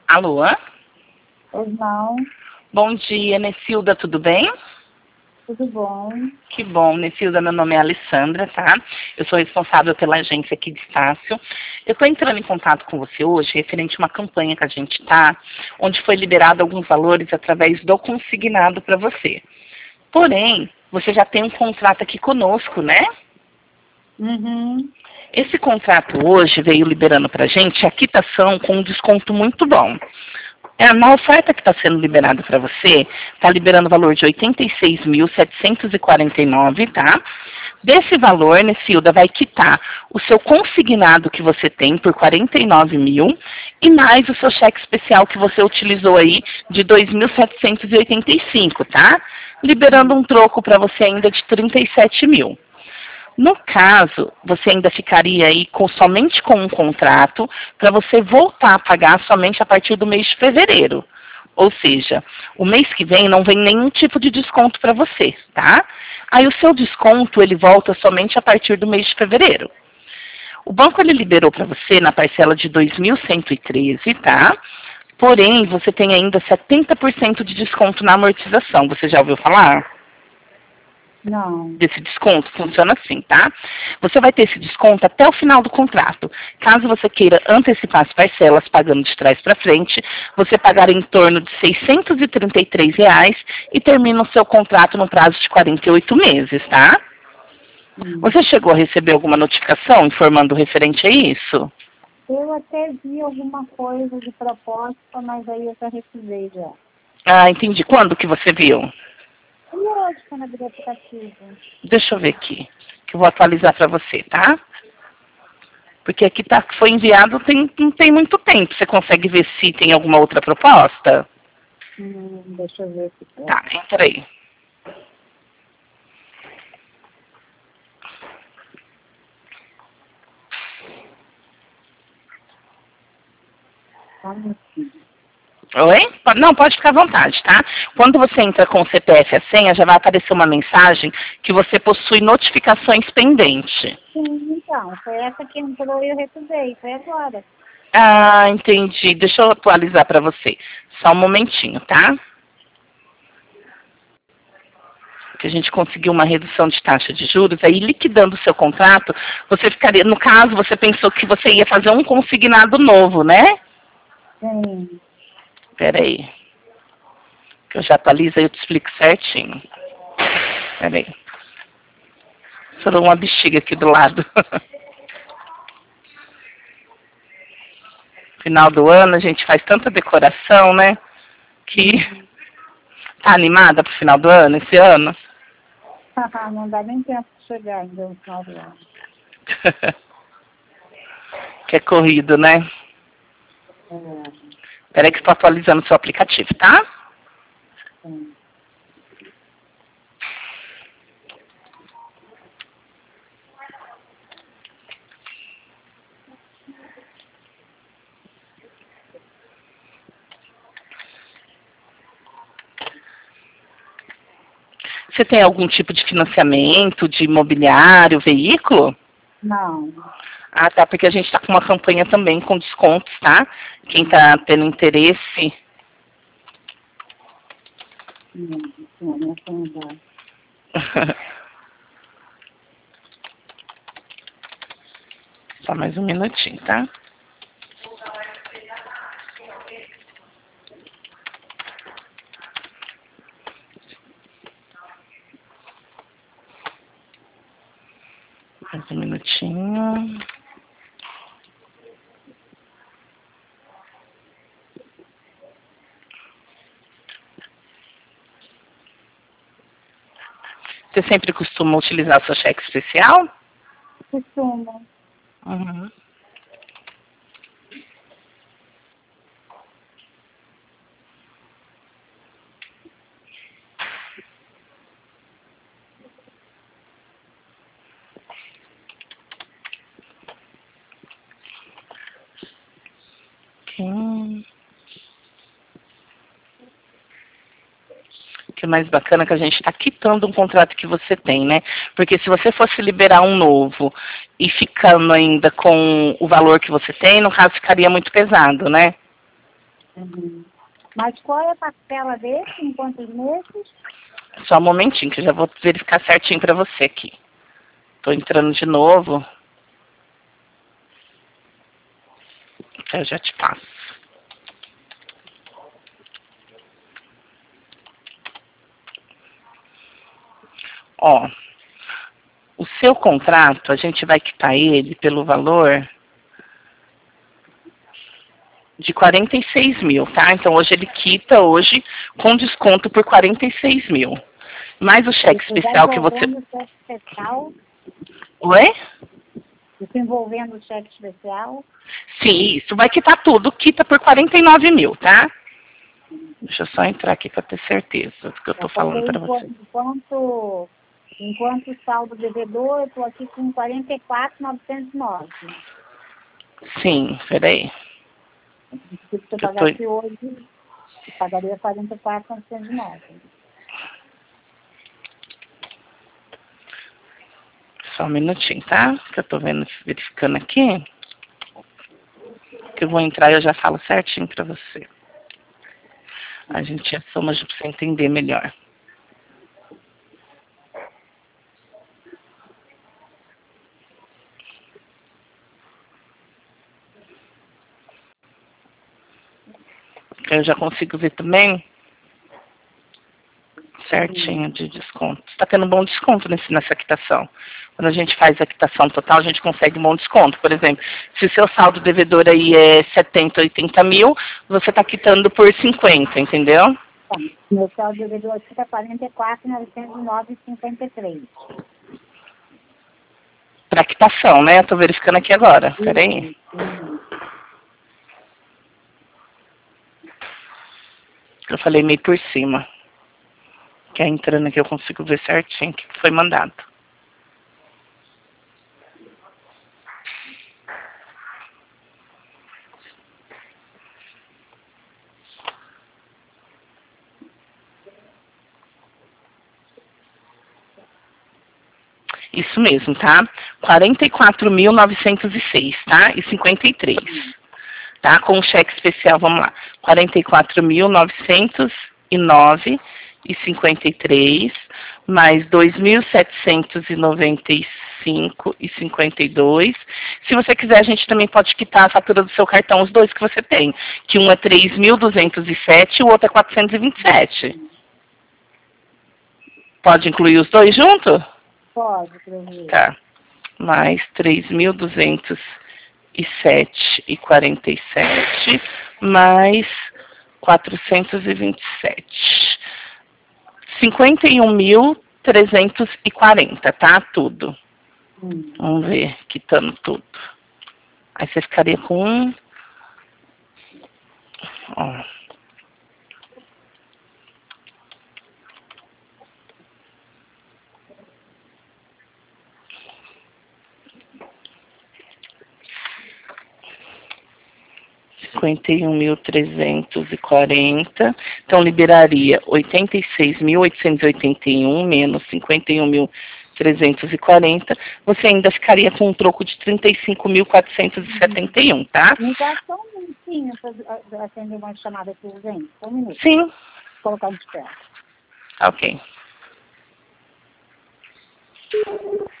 Alô? Pois não, Bom dia, Necilda, tudo bem? tudo bom. Que bom, Necilda, meu nome é Alessandra, tá? Eu sou responsável pela agência aqui de Estácio. Eu estou entrando em contato com você hoje referente a uma campanha que a gente tá, onde foi liberado alguns valores através do consignado para você. Porém, você já tem um contrato aqui conosco, né? Uhum. Esse contrato hoje veio liberando para a gente a quitação com um desconto muito bom. Na oferta que está sendo liberada para você, está liberando o valor de R$ 86.749, tá? Desse valor, Necilda vai quitar o seu consignado que você tem por 49 mil e mais o seu cheque especial que você utilizou aí de 2.785, tá? Liberando um troco para você ainda de 37 mil. No caso, você ainda ficaria aí somente com um contrato para você voltar a pagar somente a partir do mês de fevereiro. Ou seja, o mês que vem não vem nenhum tipo de desconto para você, tá? Aí o seu desconto ele volta somente a partir do mês de fevereiro. O banco ele liberou para você na parcela de 2.113, tá? Porém, você tem ainda 70% de desconto na amortização. Você já ouviu falar? Não. Desse desconto funciona assim, tá? Você vai ter esse desconto até o final do contrato. Caso você queira antecipar as parcelas pagando de trás para frente, você pagará em torno de R$ 633 e termina o seu contrato no prazo de 48 meses, tá? Você chegou a receber alguma notificação informando referente a isso? Eu até vi alguma coisa de proposta, mas aí eu já recusei já. Ah, entendi. Quando que você viu? E hoje, quando abri o aplicativo? Deixa eu ver aqui, que eu vou atualizar para você, tá? Porque aqui foi enviado não tem muito tempo. Você consegue ver se tem alguma outra proposta? Deixa eu ver se Tá, entra aí. Oi? Não, pode ficar à vontade, tá? Quando você entra com o CPF e a senha, já vai aparecer uma mensagem que você possui notificações pendentes. Sim, então, foi essa que entrou e eu recusei, foi agora. Ah, entendi. Deixa eu atualizar para você. Só um momentinho, tá? Que a gente conseguiu uma redução de taxa de juros, aí liquidando o seu contrato, você ficaria, no caso, você pensou que você ia fazer um consignado novo, né? Sim. Pera aí. Que eu já atualizo e eu te explico certinho. Pera aí. Estourou uma bexiga aqui do lado. Final do ano, a gente faz tanta decoração, né? Que tá animada pro final do ano, esse ano? Não dá nem tempo de chegar ainda no final do ano. Que é corrido, né? Peraí que eu tô atualizando o seu aplicativo, tá? Sim. Você tem algum tipo de financiamento, de imobiliário, veículo? Não. Ah, tá, porque a gente está com uma campanha também com descontos, tá? Quem está tendo interesse. Só mais um minutinho, tá? Mais um minutinho. Você sempre costuma utilizar seu cheque especial? Costuma. Uhum. O que é mais bacana é que a gente está quitando um contrato que você tem, né? Porque se você fosse liberar um novo e ficando ainda com o valor que você tem, no caso ficaria muito pesado, né? Uhum. Mas qual é a parcela desse, em quantos meses? Só um momentinho, que eu já vou verificar certinho para você aqui. Tô entrando de novo. Eu já te passo. Ó, o seu contrato, a gente vai quitar ele pelo valor de 46 mil, tá? Então hoje ele quita hoje com desconto por 46 mil. Mais o cheque Isso vai especial que você... envolvendo o cheque especial? Oi? Isso envolvendo o cheque especial? Sim, isso vai quitar tudo, quita por 49 mil, tá? Deixa eu só entrar aqui para ter certeza do que eu tô falando para você. Enquanto saldo devedor, eu estou aqui com 44.909. Sim, peraí. Se eu pagasse hoje, eu pagaria 44.909. Só um minutinho, tá? Que eu tô vendo, verificando aqui. Que eu vou entrar e eu já falo certinho para você. A gente já soma para você entender melhor. Eu já consigo ver também certinho de desconto. Está tendo um bom desconto nessa quitação. Quando a gente faz a quitação total, a gente consegue um bom desconto. Por exemplo, se o seu saldo devedor aí é 70, 80 mil, você está quitando por 50, entendeu? Tá. Meu saldo devedor aqui está 44.909,53. Para quitação, né? Estou verificando aqui agora. Peraí. Eu falei meio por cima. Que é entrando aqui eu consigo ver certinho o que foi mandado. Isso mesmo, tá? 44.906, tá? E 53. Tá? Com o cheque especial, vamos lá. 44.909,53, mais 2.795,52. Se você quiser, a gente também pode quitar a fatura do seu cartão, os dois que você tem. Que um é 3.207 e o outro é 427. Pode incluir os dois juntos? Pode, presidente. Tá. Mais 3.207,47, mais 427. 51.340, tá? Tudo. Vamos ver, quitando tudo. Aí você ficaria com ó, 51.340. Então, liberaria 86.881 menos 51.340. Você ainda ficaria com um troco de 35.471, tá? Me dá só um minutinho para atender uma chamada aqui, gente. Só um minuto. Sim. Vou colocar de espera. Ok.